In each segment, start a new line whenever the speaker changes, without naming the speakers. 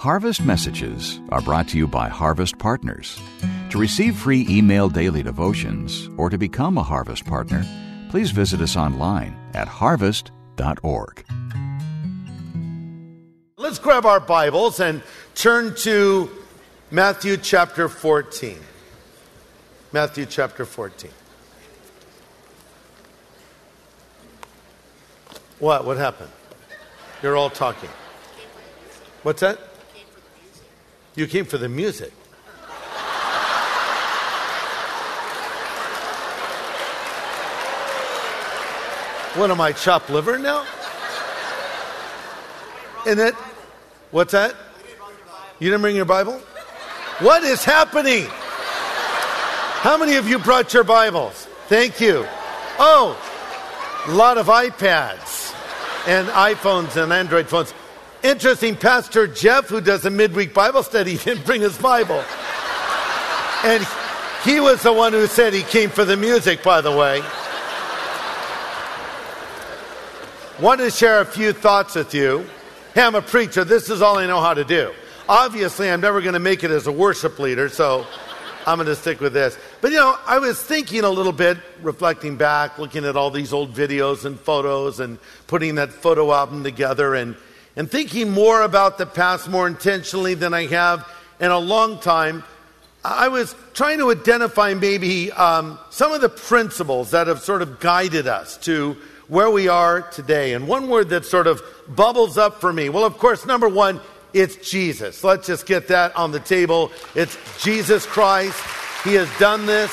Harvest Messages are brought to you by Harvest Partners. To receive free email daily devotions or to become a Harvest Partner, please visit us online at harvest.org.
Let's grab our Bibles and turn to Matthew chapter 14. Matthew chapter 14. What happened? You're all talking. What's that? You came for the music. What am I, chopped liver now? And that, what's that? You didn't bring your Bible? What is happening? How many of you brought your Bibles? Thank you. Oh, a lot of iPads and iPhones and Android phones. Interesting, Pastor Jeff, who does a midweek Bible study, didn't bring his Bible. And he was the one who said he came for the music, by the way. Want to share a few thoughts with you. Hey, I'm a preacher. This is all I know how to do. Obviously, I'm never going to make it as a worship leader, so I'm going to stick with this. But, I was thinking a little bit, reflecting back, looking at all these old videos and photos and putting that photo album together and thinking more about the past more intentionally than I have in a long time. I was trying to identify maybe some of the principles that have sort of guided us to where we are today. And one word that sort of bubbles up for me, well, of course, number one, it's Jesus. Let's just get that on the table. It's Jesus Christ. He has done this.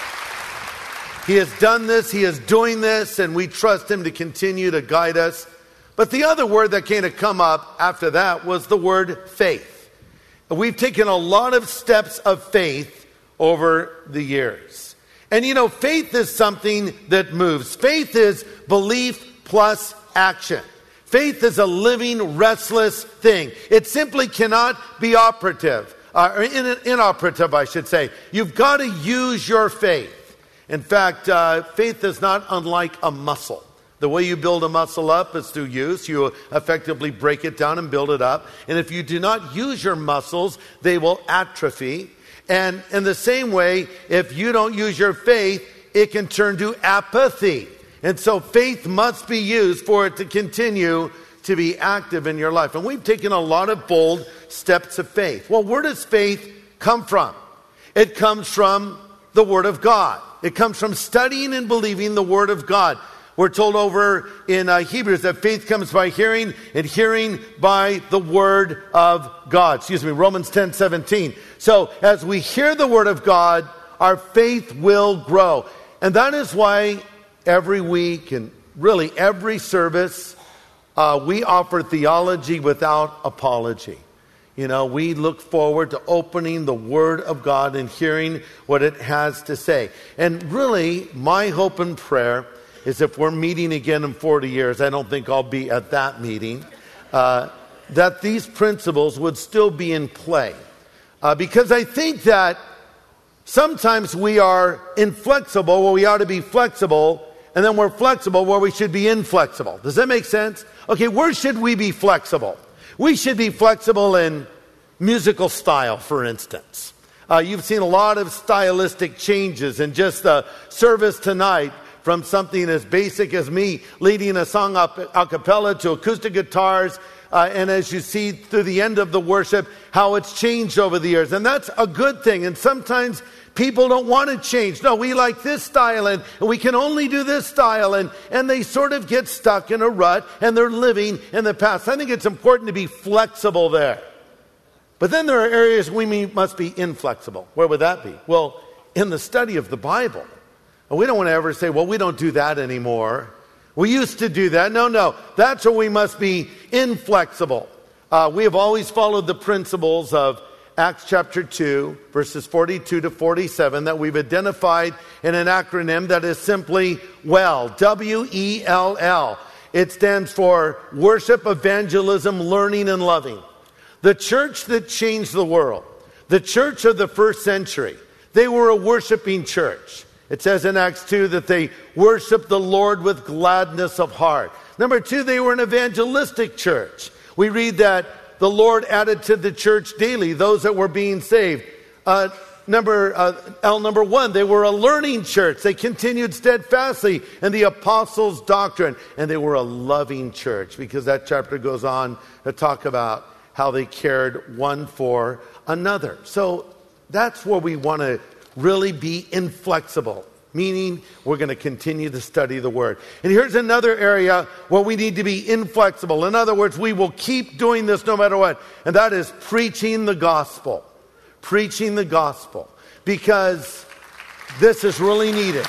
He has done this. He is doing this, and we trust him to continue to guide us. But the other word that came to come up after that was the word faith. We've taken a lot of steps of faith over the years. And faith is something that moves. Faith is belief plus action. Faith is a living, restless thing. It simply cannot be operative, or inoperative, I should say. You've got to use your faith. In fact, faith is not unlike a muscle. The way you build a muscle up is through use. You effectively break it down and build it up. And if you do not use your muscles, they will atrophy. And in the same way, if you don't use your faith, it can turn to apathy. And so faith must be used for it to continue to be active in your life. And we've taken a lot of bold steps of faith. Well, where does faith come from? It comes from the Word of God. It comes from studying and believing the Word of God. We're told over in Hebrews that faith comes by hearing, and hearing by the Word of God. Romans 10:17. So as we hear the Word of God, our faith will grow. And that is why every week and really every service, we offer theology without apology. We look forward to opening the Word of God and hearing what it has to say. And really, my hope and prayer is if we're meeting again in 40 years, I don't think I'll be at that meeting, that these principles would still be in play. Because I think that sometimes we are inflexible where we ought to be flexible, and then we're flexible where we should be inflexible. Does that make sense? Okay, where should we be flexible? We should be flexible in musical style, for instance. You've seen a lot of stylistic changes in just the service tonight, from something as basic as me leading a song a cappella to acoustic guitars, and as you see through the end of the worship, how it's changed over the years. And that's a good thing. And sometimes people don't want to change. No, we like this style, and we can only do this style. And they sort of get stuck in a rut, and they're living in the past. I think it's important to be flexible there. But then there are areas we must be inflexible. Where would that be? Well, in the study of the Bible. We don't want to ever say, well, we don't do that anymore. We used to do that. No. That's where we must be inflexible. We have always followed the principles of Acts chapter 2, verses 42 to 47, that we've identified in an acronym that is simply WELL, W-E-L-L. It stands for Worship, Evangelism, Learning, and Loving. The church that changed the world, the church of the first century, they were a worshiping church. It says in Acts 2 that they worshiped the Lord with gladness of heart. Number 2, they were an evangelistic church. We read that the Lord added to the church daily those that were being saved. L number one, they were a learning church. They continued steadfastly in the apostles' doctrine. And they were a loving church, because that chapter goes on to talk about how they cared one for another. So that's where we want to really be inflexible, meaning we're going to continue to study the Word. And here's another area where we need to be inflexible. In other words, we will keep doing this no matter what. And that is preaching the gospel. Preaching the gospel. Because this is really needed.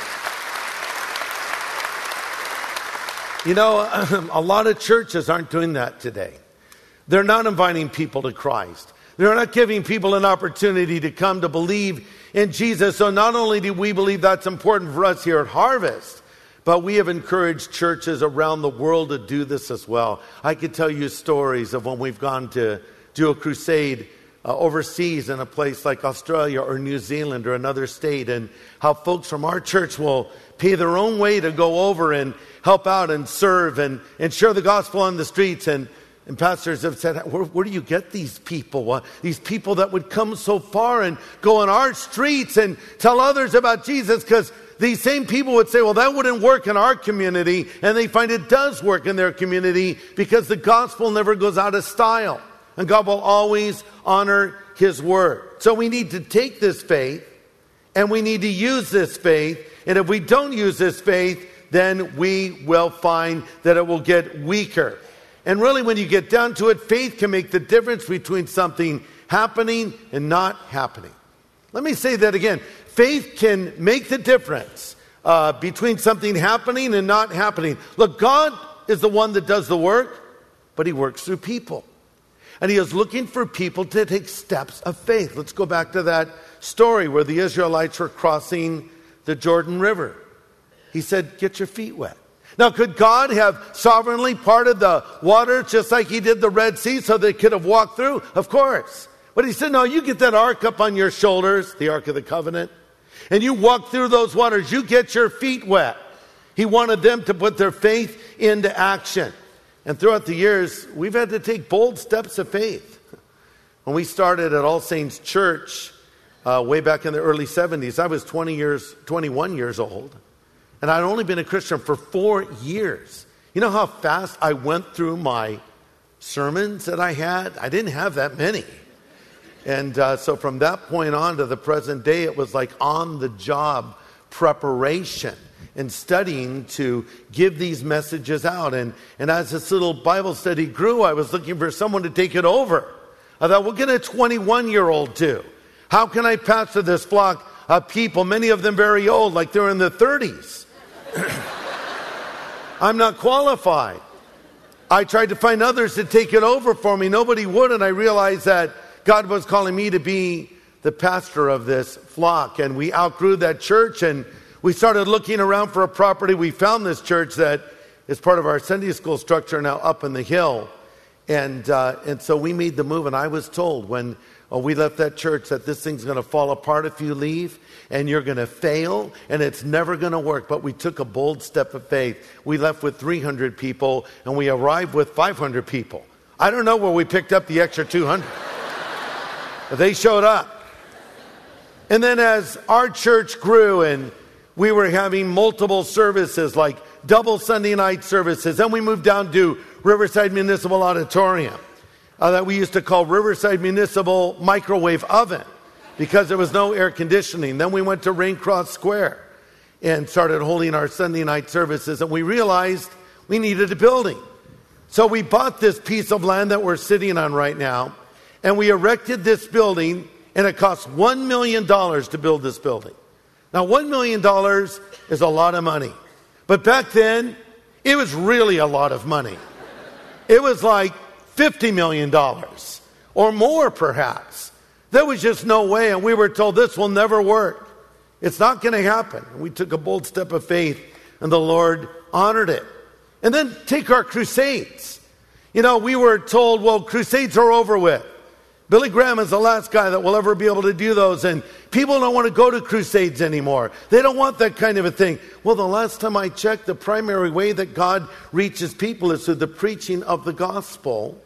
You know, a lot of churches aren't doing that today. They're not inviting people to Christ. They're not giving people an opportunity to come to believe in Jesus. So not only do we believe that's important for us here at Harvest, but we have encouraged churches around the world to do this as well. I could tell you stories of when we've gone to do a crusade overseas in a place like Australia or New Zealand or another state, and how folks from our church will pay their own way to go over and help out and serve and share the gospel on the streets. And pastors have said, where do you get these people? These people that would come so far and go on our streets and tell others about Jesus? Because these same people would say, well, that wouldn't work in our community. And they find it does work in their community, because the gospel never goes out of style. And God will always honor His word. So we need to take this faith and we need to use this faith. And if we don't use this faith, then we will find that it will get weaker. And really, when you get down to it, faith can make the difference between something happening and not happening. Let me say that again. Faith can make the difference between something happening and not happening. Look, God is the one that does the work, but He works through people. And He is looking for people to take steps of faith. Let's go back to that story where the Israelites were crossing the Jordan River. He said, get your feet wet. Now, could God have sovereignly parted the water just like He did the Red Sea so they could have walked through? Of course. But He said, no, you get that ark up on your shoulders, the Ark of the Covenant, and you walk through those waters. You get your feet wet. He wanted them to put their faith into action. And throughout the years, we've had to take bold steps of faith. When we started at All Saints Church way back in the early 70s, I was 21 years old. And I'd only been a Christian for 4 years. You know how fast I went through my sermons that I had? I didn't have that many. And so from that point on to the present day, it was like on-the-job preparation and studying to give these messages out. And as this little Bible study grew, I was looking for someone to take it over. I thought, what can a 21-year-old do? How can I pastor this flock of people, many of them very old, like they're in their 30s? I'm not qualified. I tried to find others to take it over for me. Nobody would, and I realized that God was calling me to be the pastor of this flock. And we outgrew that church, and we started looking around for a property. We found this church that is part of our Sunday school structure now up in the hill. And so we made the move, and I was told when we left that church that this thing's going to fall apart if you leave, and you're going to fail, and it's never going to work. But we took a bold step of faith. We left with 300 people, and we arrived with 500 people. I don't know where we picked up the extra 200. But they showed up. And then as our church grew and we were having multiple services, like double Sunday night services, then we moved down to Riverside Municipal Auditorium that we used to call Riverside Municipal Microwave Oven because there was no air conditioning. Then we went to Raincross Square and started holding our Sunday night services, and we realized we needed a building. So we bought this piece of land that we're sitting on right now, and we erected this building, and it cost $1 million to build this building. Now, $1 million is a lot of money. But back then, it was really a lot of money. It was like $50 million or more, perhaps. There was just no way, and we were told this will never work. It's not going to happen. We took a bold step of faith, and the Lord honored it. And then take our crusades. You know, we were told, well, crusades are over with. Billy Graham is the last guy that will ever be able to do those, and people don't want to go to crusades anymore. They don't want that kind of a thing. Well, the last time I checked, the primary way that God reaches people is through the preaching of the gospel,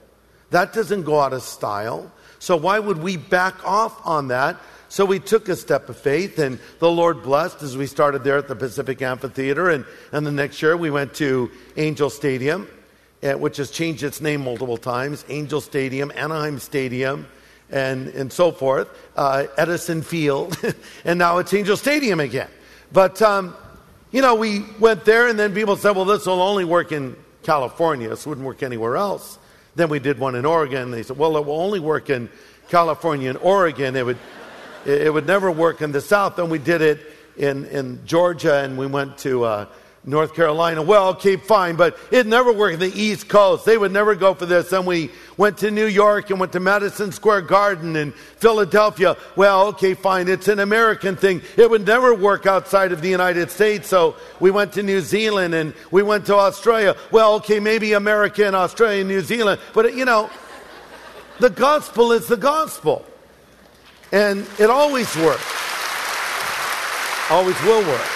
That doesn't go out of style. So why would we back off on that? So we took a step of faith, and the Lord blessed as we started there at the Pacific Amphitheater. And the next year we went to Angel Stadium, which has changed its name multiple times. Angel Stadium, Anaheim Stadium, and so forth. Edison Field. And now it's Angel Stadium again. But, we went there, and then people said, well, this will only work in California. This wouldn't work anywhere else. Then we did one in Oregon. They said, well, it will only work in California and Oregon. It would never work in the South. Then we did it in Georgia, and we went to North Carolina. Well, okay, fine, but it never worked in the East Coast. They would never go for this. Then we went to New York and went to Madison Square Garden in Philadelphia. Well, okay, fine, it's an American thing. It would never work outside of the United States. So we went to New Zealand and we went to Australia. Well, okay, maybe America and Australia and New Zealand. But, the gospel is the gospel. And it always works. Always will work.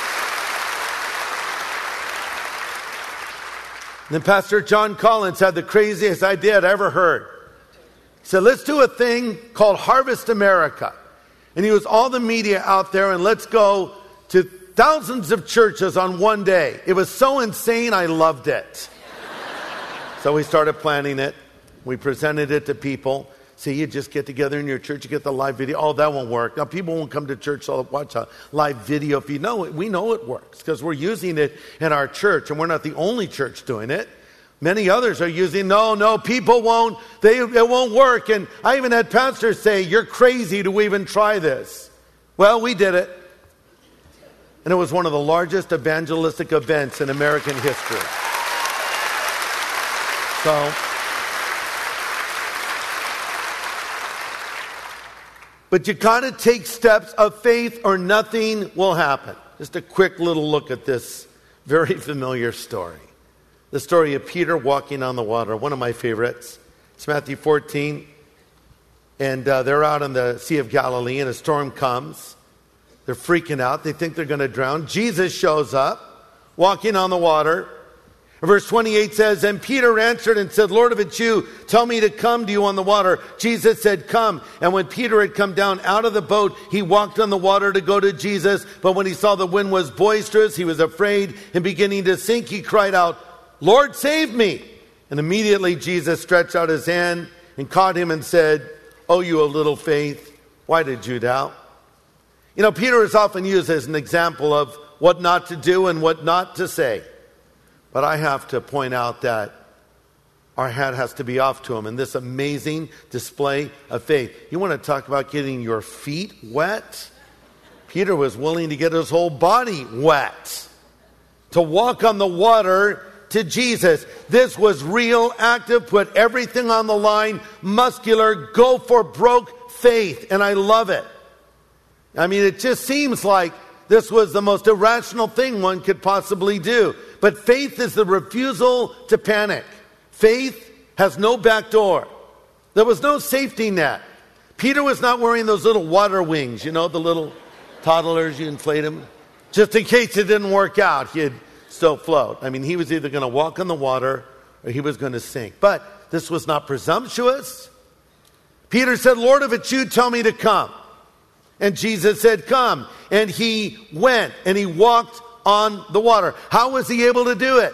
Then Pastor John Collins had the craziest idea I'd ever heard. He said, let's do a thing called Harvest America. And he was all the media out there, and let's go to thousands of churches on one day. It was so insane, I loved it. So we started planning it. We presented it to people. See, you just get together in your church, you get the live video. Oh, that won't work. Now, people won't come to church to watch a live video. If you know it, we know it works because we're using it in our church, and we're not the only church doing it. Many others are using, no, people won't, it won't work. And I even had pastors say, you're crazy to even try this. Well, we did it. And it was one of the largest evangelistic events in American history. But you got to take steps of faith or nothing will happen. Just a quick little look at this very familiar story. The story of Peter walking on the water, one of my favorites. It's Matthew 14. And they're out on the Sea of Galilee and a storm comes. They're freaking out. They think they're going to drown. Jesus shows up, walking on the water. Verse 28 says, and Peter answered and said, Lord, if it's you, tell me to come to you on the water. Jesus said, come. And when Peter had come down out of the boat, he walked on the water to go to Jesus. But when he saw the wind was boisterous, he was afraid, and beginning to sink, he cried out, Lord, save me. And immediately Jesus stretched out his hand and caught him and said, oh, you of little faith, why did you doubt? Peter is often used as an example of what not to do and what not to say. But I have to point out that our hat has to be off to him in this amazing display of faith. You want to talk about getting your feet wet? Peter was willing to get his whole body wet to walk on the water to Jesus. This was real, active, put everything on the line, muscular, go for broke faith. And I love it. I mean, it just seems like this was the most irrational thing one could possibly do. But faith is the refusal to panic. Faith has no back door. There was no safety net. Peter was not wearing those little water wings, the little toddlers, you inflate them. Just in case it didn't work out, he'd still float. I mean, he was either going to walk on the water or he was going to sink. But this was not presumptuous. Peter said, Lord, if it's you, tell me to come. And Jesus said, come. And he went and he walked on the water. How was he able to do it?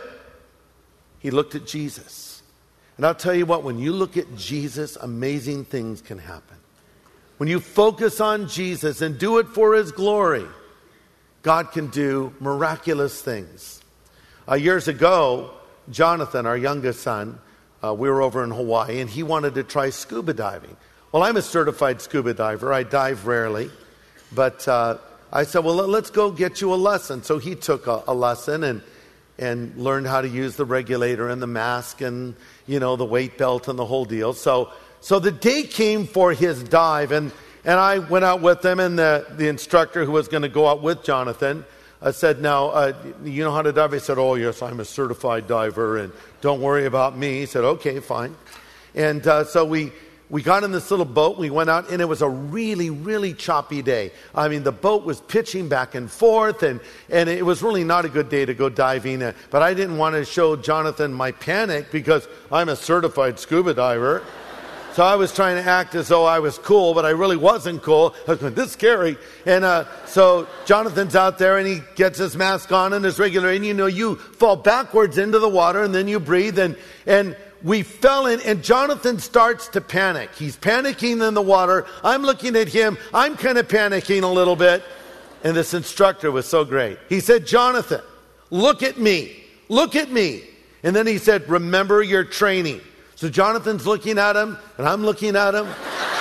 He looked at Jesus. And I'll tell you what, when you look at Jesus, amazing things can happen. When you focus on Jesus and do it for his glory, God can do miraculous things. Years ago, Jonathan, our youngest son, we were over in Hawaii, and he wanted to try scuba diving. Well, I'm a certified scuba diver. I dive rarely. But I said, well, let's go get you a lesson. So he took a lesson and learned how to use the regulator and the mask and, the weight belt and the whole deal. So the day came for his dive, and I went out with him, and the instructor who was going to go out with Jonathan said, now, you know how to dive? I said, oh, yes, I'm a certified diver, and don't worry about me. He said, okay, fine. And so we got in this little boat, we went out, and it was a really, really choppy day. I mean, the boat was pitching back and forth, and it was really not a good day to go diving. But I didn't want to show Jonathan my panic because I'm a certified scuba diver. So I was trying to act as though I was cool, but I really wasn't cool. I was going, this is scary. And so Jonathan's out there, and he gets his mask on and his regular, and you fall backwards into the water, and then you breathe, and we fell in, and Jonathan starts to panic. He's panicking in the water. I'm looking at him. I'm kind of panicking a little bit. And this instructor was so great. He said, Jonathan, look at me. Look at me. And then he said, remember your training. So Jonathan's looking at him, and I'm looking at him.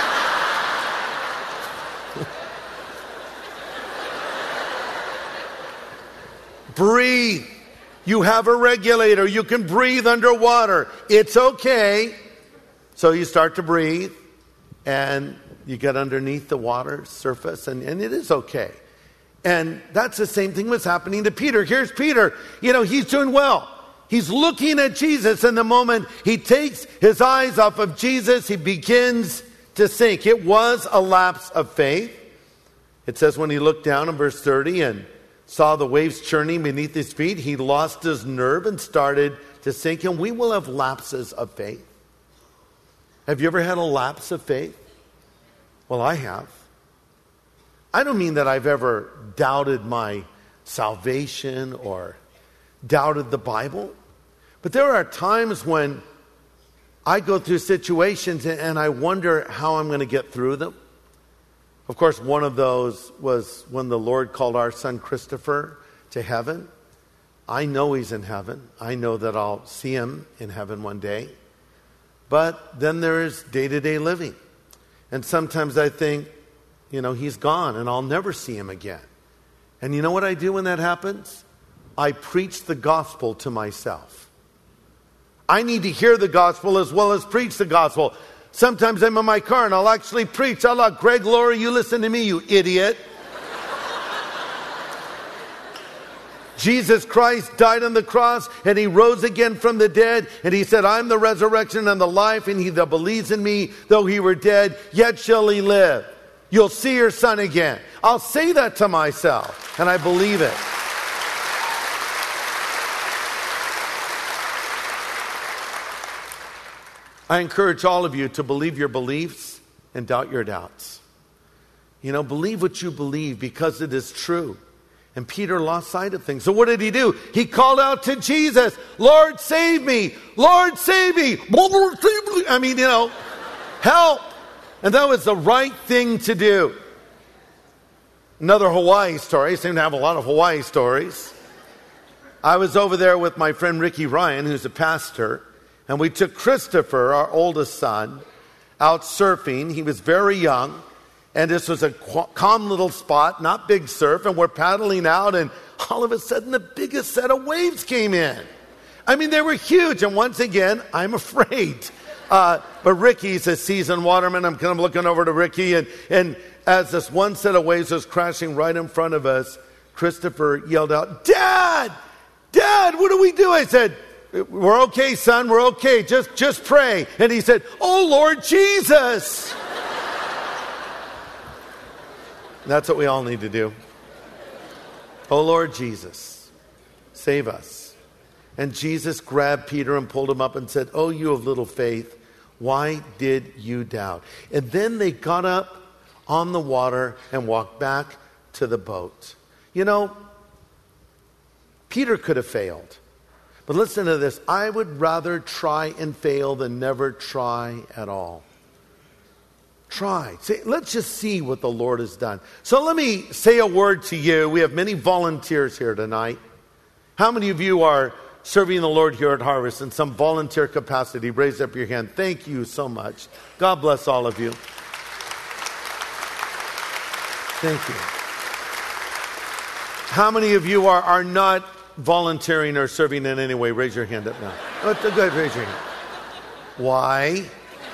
Breathe. You have a regulator. You can breathe underwater. It's okay. So you start to breathe, and you get underneath the water surface, and it is okay. And that's the same thing was happening to Peter. Here's Peter. He's doing well. He's looking at Jesus, and the moment he takes his eyes off of Jesus, he begins to sink. It was a lapse of faith. It says when he looked down in verse 30 and saw the waves churning beneath his feet, he lost his nerve and started to sink. And we will have lapses of faith. Have you ever had a lapse of faith? Well, I have. I don't mean that I've ever doubted my salvation or doubted the Bible. But there are times when I go through situations and I wonder how I'm going to get through them. Of course, one of those was when the Lord called our son Christopher to heaven. I know he's in heaven. I know that I'll see him in heaven one day. But then there's day-to-day living. And sometimes I think, he's gone and I'll never see him again. And you know what I do when that happens? I preach the gospel to myself. I need to hear the gospel as well as preach the gospel. Sometimes I'm in my car and I'll actually preach. I'll like, Greg, Laurie, you listen to me, you idiot. Jesus Christ died on the cross and he rose again from the dead. And he said, I'm the resurrection and the life. And he that believes in me, though he were dead, yet shall he live. You'll see your son again. I'll say that to myself and I believe it. I encourage all of you to believe your beliefs and doubt your doubts. Believe what you believe because it is true. And Peter lost sight of things. So what did he do? He called out to Jesus, Lord, save me. Lord, save me. Lord, save me. Help. And that was the right thing to do. Another Hawaii story. I seem to have a lot of Hawaii stories. I was over there with my friend Ricky Ryan, who's a pastor. And we took Christopher, our oldest son, out surfing. He was very young. And this was a calm little spot, not big surf. And we're paddling out. And all of a sudden, the biggest set of waves came in. I mean, they were huge. And once again, I'm afraid. But Ricky's a seasoned waterman. I'm kind of looking over to Ricky. And as this one set of waves was crashing right in front of us, Christopher yelled out, Dad! Dad, what do we do? I said, we're okay, son. We're okay. Just pray. And he said, oh, Lord Jesus. That's what we all need to do. Oh, Lord Jesus, save us. And Jesus grabbed Peter and pulled him up and said, oh, you of little faith, why did you doubt? And then they got up on the water and walked back to the boat. Peter could have failed. But listen to this. I would rather try and fail than never try at all. Try. Let's just see what the Lord has done. So let me say a word to you. We have many volunteers here tonight. How many of you are serving the Lord here at Harvest in some volunteer capacity? Raise up your hand. Thank you so much. God bless all of you. Thank you. How many of you are not volunteering or serving in any way? Raise your hand up now. Oh, good, raise your hand. Why?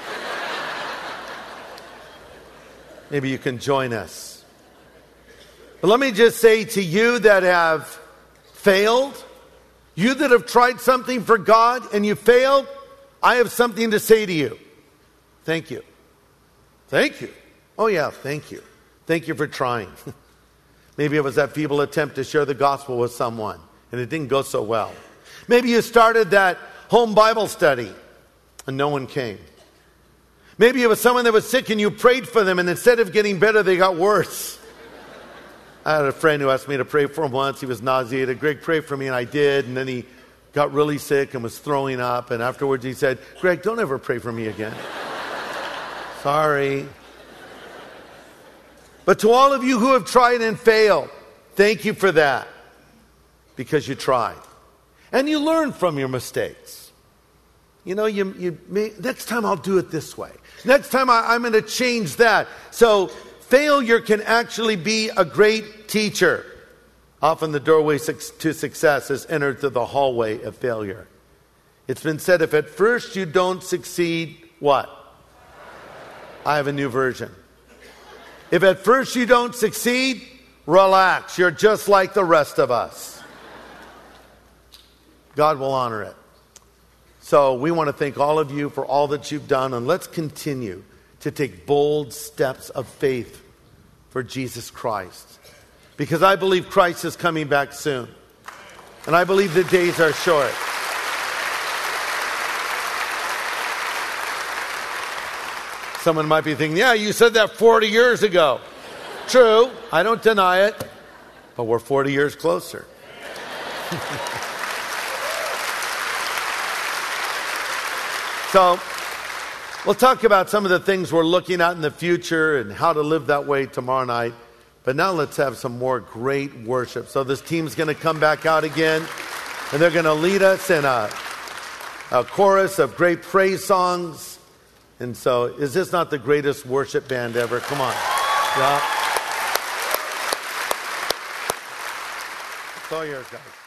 Maybe you can join us. But let me just say to you that have failed, you that have tried something for God and you failed, I have something to say to you. Thank you. Thank you. Oh yeah, thank you. Thank you for trying. Maybe it was that feeble attempt to share the gospel with someone and it didn't go so well. Maybe you started that home Bible study and no one came. Maybe it was someone that was sick and you prayed for them, and instead of getting better, they got worse. I had a friend who asked me to pray for him once. He was nauseated. Greg, pray for me, and I did. And then he got really sick and was throwing up. And afterwards he said, Greg, don't ever pray for me again. Sorry. But to all of you who have tried and failed, thank you for that. Because you tried. And you learned from your mistakes. You know, next time I'll do it this way. Next time I'm going to change that. So failure can actually be a great teacher. Often the doorway to success is entered through the hallway of failure. It's been said, if at first you don't succeed, what? I have a new version. If at first you don't succeed, relax. You're just like the rest of us. God will honor it. So we want to thank all of you for all that you've done, and let's continue to take bold steps of faith for Jesus Christ. Because I believe Christ is coming back soon. And I believe the days are short. Someone might be thinking, yeah, you said that 40 years ago. True, I don't deny it. But we're 40 years closer. So, we'll talk about some of the things we're looking at in the future and how to live that way tomorrow night. But now let's have some more great worship. So this team's going to come back out again, and they're going to lead us in a chorus of great praise songs. And so, is this not the greatest worship band ever? Come on. Yeah. It's all yours, guys.